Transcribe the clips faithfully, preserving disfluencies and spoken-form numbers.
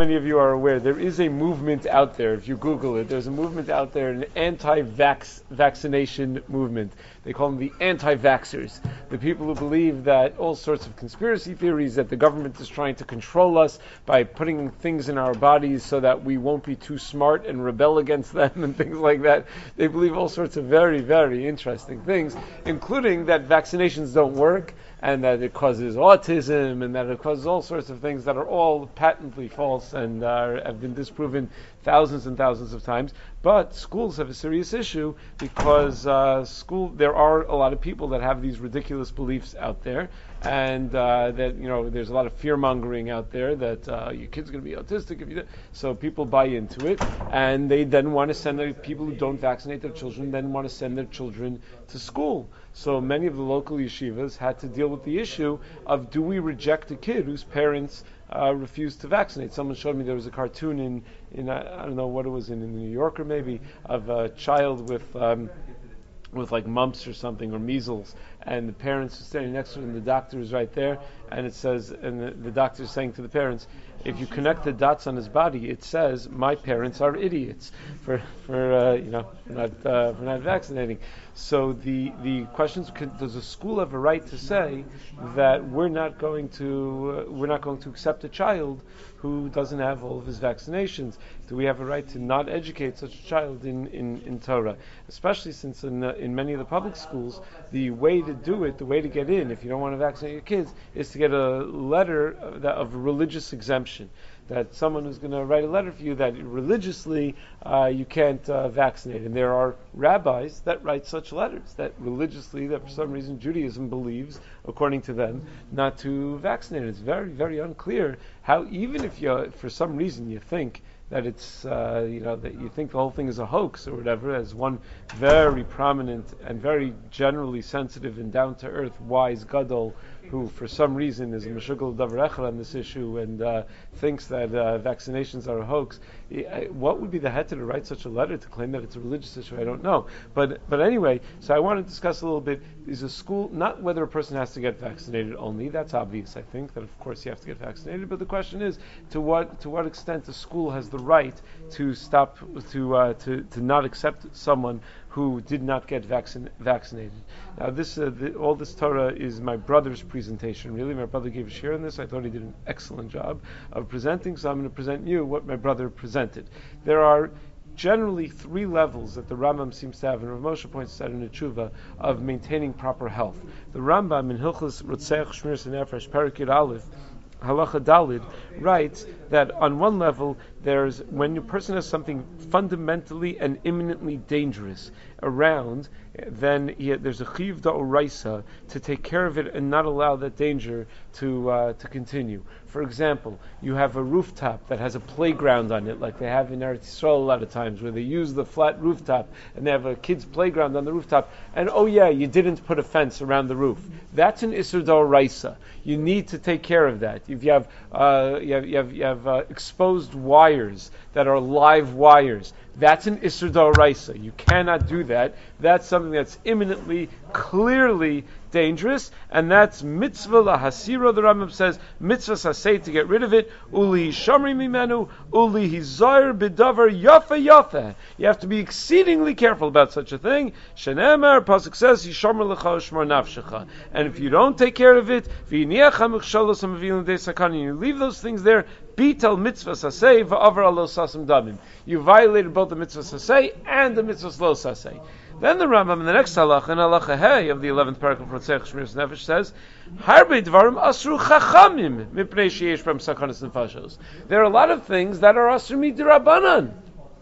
many of you are aware, there is a movement out there. If you Google it, there's a movement out there, an anti-vax vaccination movement. They call them the anti-vaxxers, the people who believe that all sorts of conspiracy theories, that the government is trying to control us by putting things in our bodies so that we won't be too smart and rebel against them and things like that. They believe all sorts of very, very interesting things, including that vaccinations don't work, and that it causes autism, and that it causes all sorts of things that are all patently false and uh, have been disproven thousands and thousands of times. But schools have a serious issue because uh, school there are a lot of people that have these ridiculous beliefs out there, and uh, that you know there's a lot of fear mongering out there that uh, your kid's going to be autistic if you do. So people buy into it, and they then want to send their people who don't vaccinate their children then want to send their children to school. So many of the local yeshivas had to deal with the issue of, do we reject a kid whose parents uh, refused to vaccinate? Someone showed me there was a cartoon in, in uh, I don't know what it was, in, in the New Yorker maybe, of a child with um, with like mumps or something, or measles, and the parents are standing next to it, and the doctor is right there, and it says, and the, the doctor is saying to the parents, if you connect the dots on his body, it says, my parents are idiots for for uh, you know for not uh, for not vaccinating. So the the questions: does a school have a right to say that we're not going to uh, we're not going to accept a child who doesn't have all of his vaccinations? Do we have a right to not educate such a child in, in, in Torah? Especially since in uh, in many of the public schools, the way to do it, the way to get in, if you don't want to vaccinate your kids, is to get a letter of, that, of religious exemption. That someone who's going to write a letter for you that religiously uh, you can't uh, vaccinate. And there are rabbis that write such letters, that religiously, that for some reason Judaism believes, according to them, not to vaccinate. It's very, very unclear how, even if you, for some reason you think that it's, uh, you know, that you think the whole thing is a hoax or whatever, as one very prominent and very generally sensitive and down-to-earth wise gadol, who for some reason is a meshuggal davar echad on this issue and uh, thinks that uh, vaccinations are a hoax. What would be the head to write such a letter to claim that it's a religious issue? I don't know. But but anyway, so I want to discuss a little bit, is a school, not whether a person has to get vaccinated only, that's obvious, I think, that of course you have to get vaccinated, but the question is, to what to what extent the school has the right to stop, to uh, to, to not accept someone who did not get vaccin- vaccinated. Now, this uh, the, all this Torah is my brother's presentation. Really, my brother gave a share in this. I thought he did an excellent job of presenting, so I'm going to present you what my brother presented. There are generally three levels that the Rambam seems to have, and Rav Moshe points out in the Tshuva, of maintaining proper health. The Rambam in Hilchos Rotzeach Shmiras Nefesh, Perek Yud Aleph, Halacha Dalid, writes that on one level, there's when a person has something fundamentally and imminently dangerous around, then he, there's a chiyuv da'oraisa to take care of it and not allow that danger to uh, to continue. For example, you have a rooftop that has a playground on it, like they have in Eretz Yisrael a lot of times, where they use the flat rooftop and they have a kid's playground on the rooftop, and oh yeah, you didn't put a fence around the roof. That's an isur da'oraisa. You need to take care of that. If you have uh, you have you have, you have uh, exposed wires that are live wires, that's an isur da'oraisa. You cannot do that. That's something that's imminently, clearly dangerous, and that's mitzvah lahasira. The Rambam says mitzvah saseh, to get rid of it. Uli shamri mimenu, uli hizar bidavar yafa yafa. You have to be exceedingly careful about such a thing. Shenemar pasuk says yishamar lecha shmar nafshecha. And if you don't take care of it, v'yiniach hamichshalos hamavilin de sakani, you leave those things there. Bital mitzvah saseh va'avar alo sasam damim. You violated both the mitzvah saseh and the mitzvah lo saseh. Then the Rambam in the next halacha, in halacha hey of the eleventh paragraph of Rotzeach Shmiras Nefesh, says, Harbe dvarim asru chachamim mipnei sheyesh b'hem sakanas nefashos. There are a lot of things that are asru midrabanan,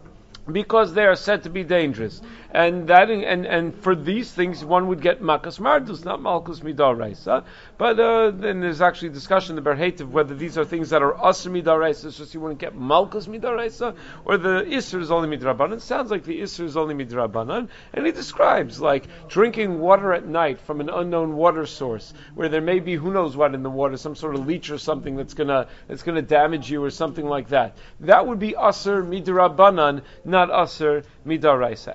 because they are said to be dangerous, and that and and for these things one would get makas mardus, not malkus midaraisa. But uh, then there's actually discussion in the Berhetiv whether these are things that are asr midaraisa, so you wouldn't get malkus midaraisa, or the isr is only midrabanan. It sounds like the isr is only midrabanan, and he describes like drinking water at night from an unknown water source, where there may be who knows what in the water, some sort of leech or something that's gonna that's gonna damage you or something like that. That would be asr midrabanan, not asr midaraisa. And then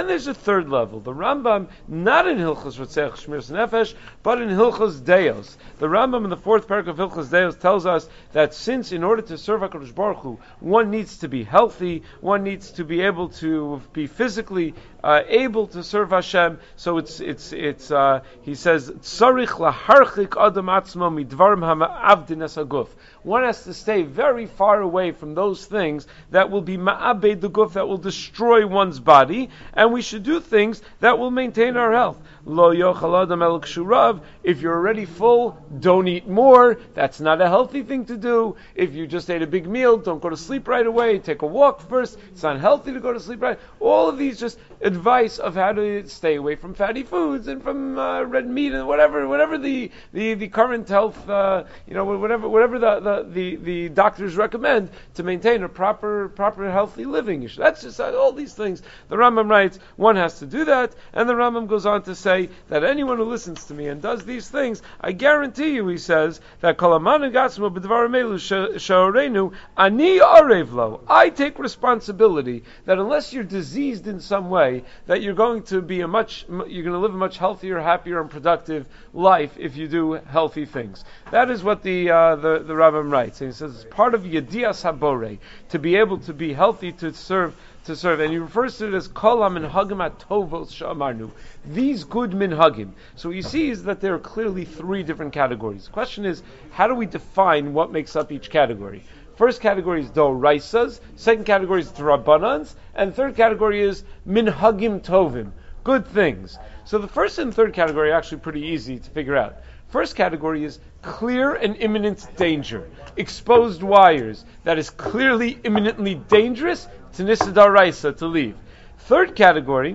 there's a third level. The Rambam, not in Hilchos Rotzeach Shmiras Nefesh, but in Hilchos Deos. The Rambam in the fourth paragraph of Hilchos Deos tells us that since in order to serve HaKadosh Baruch Hu, one needs to be healthy, one needs to be able to be physically uh, able to serve Hashem. So it's it's it's. Uh, he says tzarich laharchik adam atzmo midvarim hama'avdin es haguf. One has to stay very far away from those things that will be ma'abed the guf, that will destroy one's body, and we should do things that will maintain our health. Lo yochal adam el kshurav. If you're already full, don't eat more. That's not a healthy thing to do. If you just ate a big meal, don't go to sleep right away. Take a walk first. It's not healthy to go to sleep right. All of these just advice of how to stay away from fatty foods and from uh, red meat and whatever, whatever the the, the current health, uh, you know, whatever whatever the, the, the, the doctors recommend to maintain a proper proper healthy living. That's just uh, all these things. The Rambam writes one has to do that, and the Rambam goes on to say that anyone who listens to me and does these things, I guarantee you, he says that kolaman gatzmo b'dvarim elu she'orenu ani arev lo. I take responsibility that unless you're diseased in some way, that you're going to be a much, you're going to live a much healthier, happier, and productive life if you do healthy things. That is what the uh, the, the Rambam writes. And he says it's part of Yedias Habore to be able to be healthy to serve. To serve, and he refers to it as kol minhagim atovos she'amarnu. These good minhagim. So what you see is that there are clearly three different categories. The question is, how do we define what makes up each category? First category is doraisas, second category is drabanans, and third category is minhagim tovim, good things. So the first and third category are actually pretty easy to figure out. First category is clear and imminent danger. Exposed wires. That is clearly, imminently dangerous to Nisidar Raisa, to leave. Third category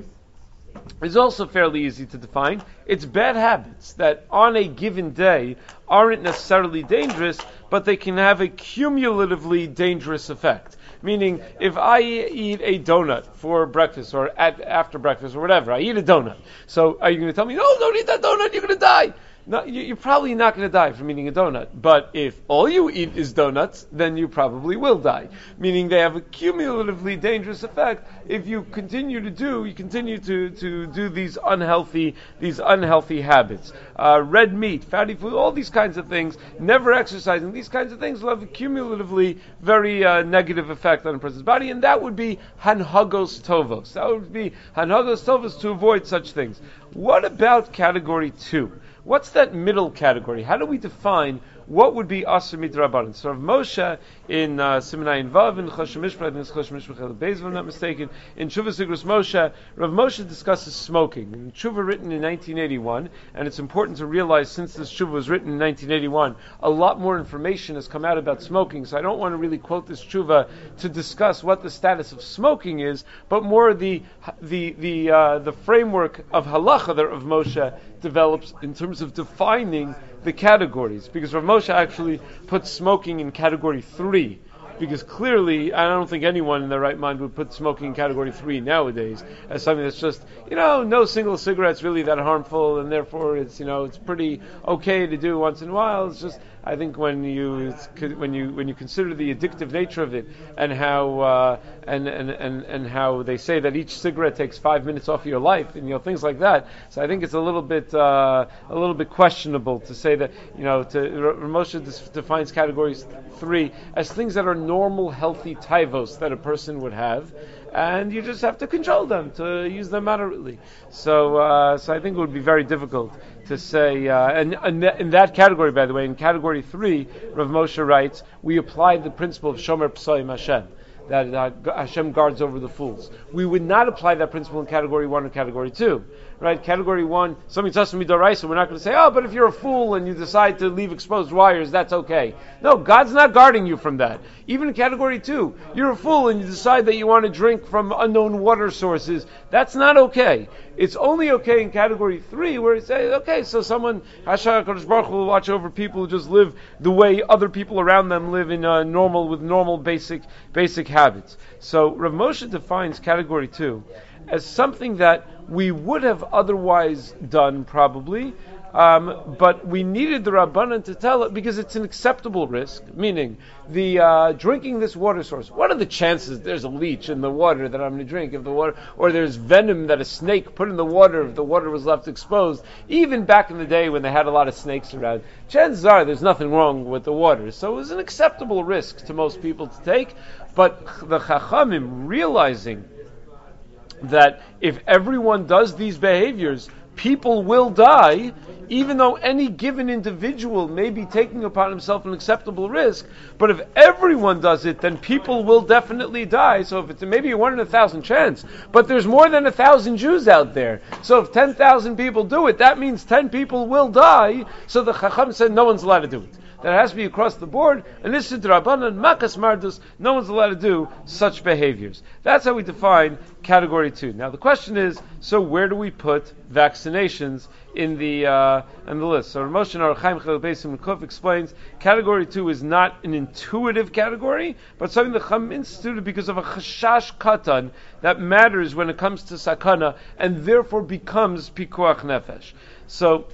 is also fairly easy to define. It's bad habits that on a given day aren't necessarily dangerous, but they can have a cumulatively dangerous effect. Meaning, if I eat a donut for breakfast or at, after breakfast or whatever, I eat a donut. So are you going to tell me, no, don't eat that donut, you're going to die? No, you're probably not going to die from eating a donut. But if all you eat is donuts, then you probably will die. Meaning they have a cumulatively dangerous effect if you continue to do, you continue to, to do these unhealthy, these unhealthy habits. Uh, red meat, fatty food, all these kinds of things, never exercising, these kinds of things will have a cumulatively very uh, negative effect on a person's body, and that would be hanhagos tovos. That would be hanhagos tovos to avoid such things. What about category two? What's that middle category? How do we define what would be Asr Midrabanan? So Rav Moshe in uh, Simonai Vav in Choshen Mishpah, I think it's Choshen Mishpah Beis, if I'm not mistaken, in Tshuva Sigros Moshe, Rav Moshe discusses smoking. In Tshuva written in nineteen eighty-one, and it's important to realize since this Tshuva was written in nineteen eighty-one, a lot more information has come out about smoking, so I don't want to really quote this Tshuva to discuss what the status of smoking is, but more the the the uh, the framework of halacha that Rav Moshe develops in terms of defining the categories, because Rav Moshe actually puts smoking in category three, because clearly, I don't think anyone in their right mind would put smoking in category three nowadays as something that's just, you know, no single cigarette's really that harmful, and therefore it's, you know, it's pretty okay to do once in a while. It's just, I think when you when you when you consider the addictive nature of it, and how uh, and, and and and how they say that each cigarette takes five minutes off of your life, and you know things like that. So I think it's a little bit uh, a little bit questionable to say that, you know, to Ramosha defines categories three as things that are normal, healthy taivos that a person would have, and you just have to control them, to use them moderately. So, uh, so I think it would be very difficult to say, uh, and, and in that category, by the way, in category three, Rav Moshe writes, we apply the principle of Shomer Psoim Hashem, that uh, Hashem guards over the fools. We would not apply that principle in category one or category two. Right? Category one, something tells me doraisa, we're not going to say, oh, but if you're a fool and you decide to leave exposed wires, that's okay. No, God's not guarding you from that. Even in category two, you're a fool and you decide that you want to drink from unknown water sources, that's not okay. It's only okay in category three, where it says, okay, so someone, Hashem HaKadosh Baruch Hu will watch over people who just live the way other people around them live in uh, normal, with normal basic basic habits. So Rav Moshe defines category two as something that we would have otherwise done probably, Um, but we needed the Rabbanan to tell it because it's an acceptable risk, meaning the uh, drinking this water source. What are the chances there's a leech in the water that I'm going to drink if the water, or there's venom that a snake put in the water if the water was left exposed? Even back in the day when they had a lot of snakes around, chances are there's nothing wrong with the water. So it was an acceptable risk to most people to take. But the Chachamim, realizing that if everyone does these behaviors, people will die, even though any given individual may be taking upon himself an acceptable risk. But if everyone does it, then people will definitely die. So if it's maybe a one in a thousand chance, but there's more than a thousand Jews out there. So if ten thousand people do it, that means ten people will die. So the Chacham said no one's allowed to do it. That has to be across the board, and this is Rabbanan, Makas Mardus, no one's allowed to do such behaviors. That's how we define category two. Now the question is, so where do we put vaccinations in the uh, in the list? So Moshe Nar Chaim Chel Beisim Kuf explains, category two is not an intuitive category, but something the Chacham instituted because of a chashash katan that matters when it comes to sakana, and therefore becomes pikuach nefesh. So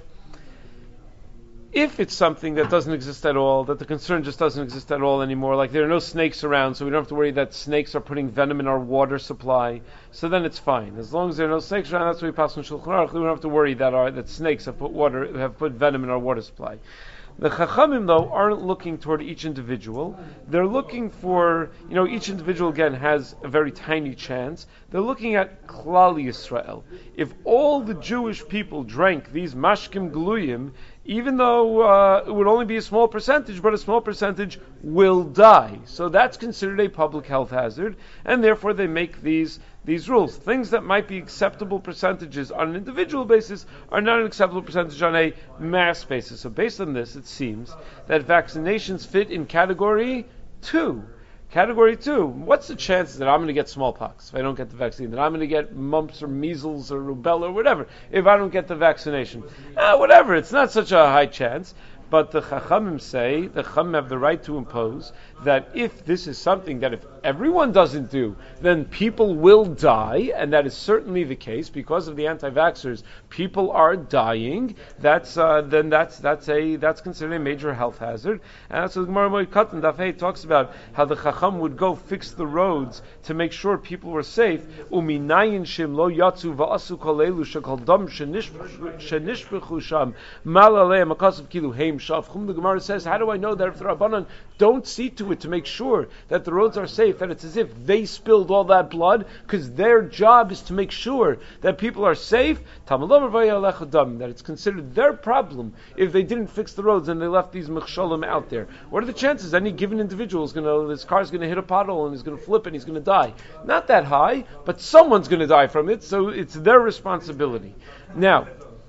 if it's something that doesn't exist at all, that the concern just doesn't exist at all anymore, like there are no snakes around, so we don't have to worry that snakes are putting venom in our water supply, so then it's fine. As long as there are no snakes around, that's what we pass on Shulchan Aruch, we don't have to worry that our, that snakes have put water have put venom in our water supply. The Chachamim, though, aren't looking toward each individual. They're looking for, you know, each individual, again, has a very tiny chance. They're looking at Klal Yisrael. If all the Jewish people drank these mashkim gluyim, even though uh, it would only be a small percentage, but a small percentage will die. So that's considered a public health hazard, and therefore they make these these rules. Things that might be acceptable percentages on an individual basis are not an acceptable percentage on a mass basis. So based on this, it seems that vaccinations fit in category two. Category two, what's the chances that I'm going to get smallpox if I don't get the vaccine? That I'm going to get mumps or measles or rubella or whatever if I don't get the vaccination? Uh, whatever, it's not such a high chance. But the Chachamim say, the Chachamim have the right to impose that if this is something that if everyone doesn't do, then people will die, and that is certainly the case because of the anti-vaxxers. People are dying. That's uh, then that's that's a that's considered a major health hazard. And that's what the Gemara Moed Katan Daf Hey talks about how the Chacham would go fix the roads to make sure people were safe. Uminayin shim lo yatzu va'asu kol elu shekol dam shenishbechu sham mal aleim akasav kilu heim shavchum. The Gemara says, how do I know that if the Rabbanan don't see to it to make sure that the roads are safe, that it's as if they spilled all that blood, because their job is to make sure that people are safe, that it's considered their problem if they didn't fix the roads and they left these mechshalim out there. What are the chances any given individual is going to, this car is going to hit a pothole and he's going to flip and he's going to die? Not that high, but someone's going to die from it, so it's their responsibility. Now,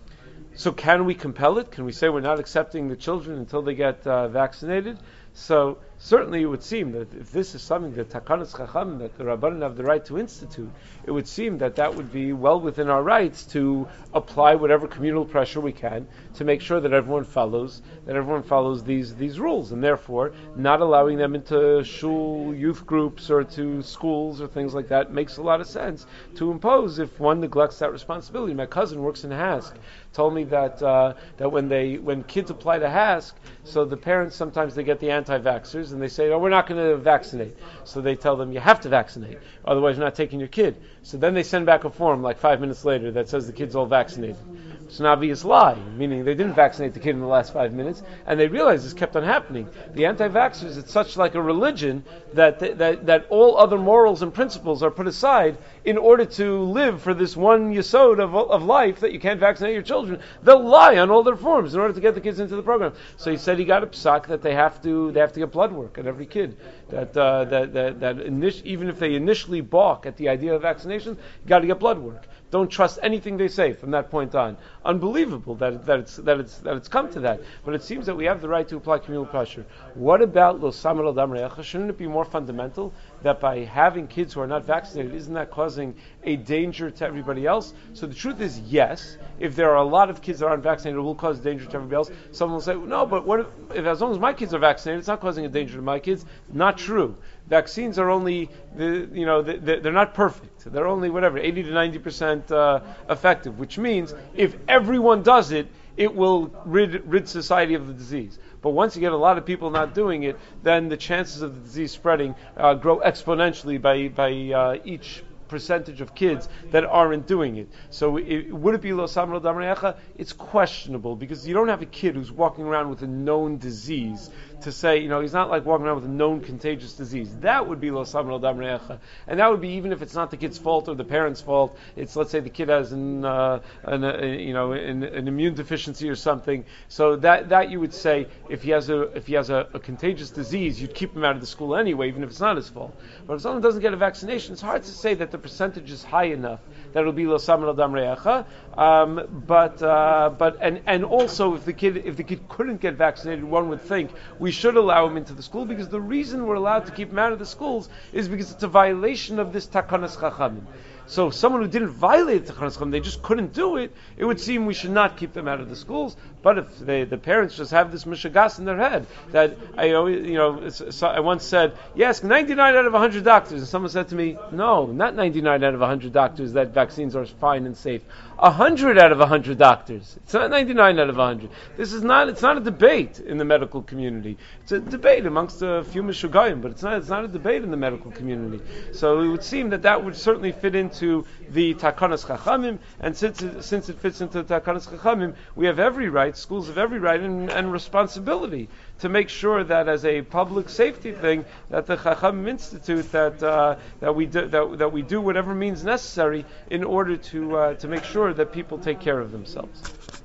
so can we compel it? Can we say we're not accepting the children until they get uh, vaccinated? So certainly it would seem that if this is something that Takanas Chacham, that the Rabbanan have the right to institute, it would seem that that would be well within our rights to apply whatever communal pressure we can to make sure that everyone follows that everyone follows these these rules, and therefore not allowing them into shul youth groups or to schools or things like that makes a lot of sense to impose if one neglects that responsibility. My cousin works in HASC, told me that uh, that when they when kids apply to HASC, so the parents sometimes they get the anti-vaxxers and they say, oh, we're not going to vaccinate. So they tell them, you have to vaccinate, otherwise you're not taking your kid. So then they send back a form like five minutes later that says the kid's all vaccinated. It's an obvious lie, meaning they didn't vaccinate the kid in the last five minutes, and they realized this kept on happening. The anti-vaxxers, it's such like a religion that, th- that that all other morals and principles are put aside in order to live for this one yesod of, of life that you can't vaccinate your children. They'll lie on all their forms in order to get the kids into the program. So he said he got a psak that they have to they have to get blood work on every kid. That uh, that that, that init- even if they initially balk at the idea of vaccination, you got to get blood work. Don't trust anything they say from that point on. Unbelievable that that it's that it's that it's come to that. But it seems that we have the right to apply communal pressure. What about lo samar al dam re'echa? Shouldn't it be more fundamental that by having kids who are not vaccinated, isn't that causing a danger to everybody else? So the truth is, yes. If there are a lot of kids that aren't vaccinated, it will cause danger to everybody else. Someone will say, no, but what if, if as long as my kids are vaccinated, it's not causing a danger to my kids? Not true. Vaccines are only, the, you know, the, the, they're not perfect. They're only whatever eighty to ninety percent uh, effective, which means if everyone does it, it will rid, rid society of the disease. But once you get a lot of people not doing it, then the chances of the disease spreading uh, grow exponentially by, by uh, each percentage of kids that aren't doing it. So it, would it be lo samro damrecha? It's questionable, because you don't have a kid who's walking around with a known disease to say, you know, he's not like walking around with a known contagious disease. That would be lo samro damrecha. And that would be even if it's not the kid's fault or the parent's fault. It's, let's say the kid has an, uh, an uh, you know, an, an immune deficiency or something. So that that you would say, if he has a if he has a, a contagious disease, you'd keep him out of the school anyway, even if it's not his fault. But if someone doesn't get a vaccination, it's hard to say that the percentage is high enough that it'll be lo samro damrecha. Um, but uh, but and and also if the kid if the kid couldn't get vaccinated, one would think we should allow him into the school, because the reason we're allowed to keep him out of the schools is because it's a violation of this takanas chachamim. So someone who didn't violate the takanas chachamim, they just couldn't do it, it would seem we should not keep them out of the schools. But if they, the parents just have this mishagas in their head that I always, you know, so I once said, yes, ninety-nine out of one hundred doctors, and someone said to me, no, not ninety-nine out of one hundred doctors that vaccines are fine and safe. one hundred out of one hundred doctors. It's not ninety-nine out of one hundred. This is not, it's not a debate in the medical community. It's a debate amongst a few mishugayim, but it's not, it's not a debate in the medical community. So it would seem that that would certainly fit into the takanas chachamim, and since it, since it fits into the takanas chachamim, we have every right, schools have every right and, and responsibility to make sure that as a public safety thing, that the Chachamim Institute, that uh, that we do that, that we do whatever means necessary in order to uh, to make sure that people take care of themselves.